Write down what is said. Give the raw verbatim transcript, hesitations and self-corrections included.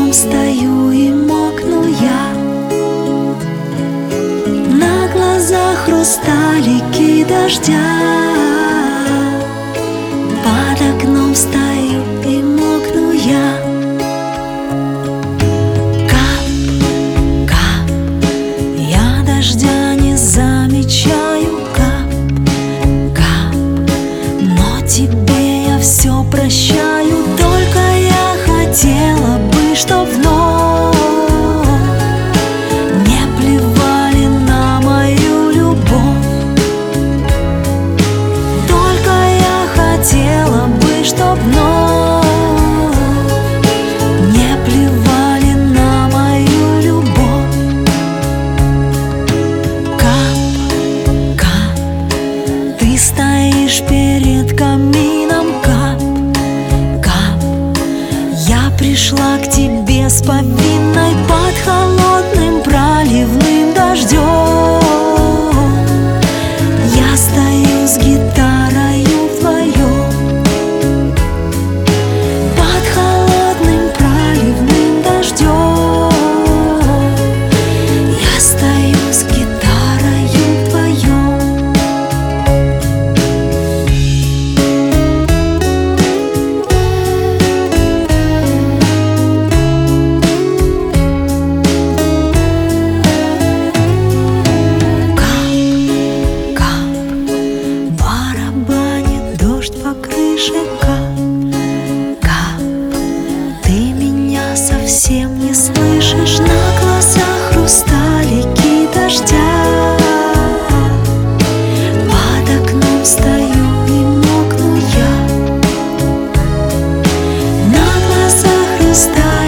окном стою и мокну я. На глазах хрусталики дождя. Под окном стою и мокну я. Кап, кап, я дождя не замечаю. Кап, кап, но тебе я все прощаю. Только я хотела бы, чтоб вновь не плевали на мою любовь. Только я хотела бы, чтоб вновь не плевали на мою любовь. Кап, кап, ты стоишь перед камином. Кап, кап, я пришла к тебе с повинной под холодным проливным дождем. Я стою с гитарою вдвоем под холодным проливным дождем. Я стою с гитарою вдвоем. Совсем не слышишь, на глазах хрусталики дождя. Под окном стою и мокну я. На глазах хрусталики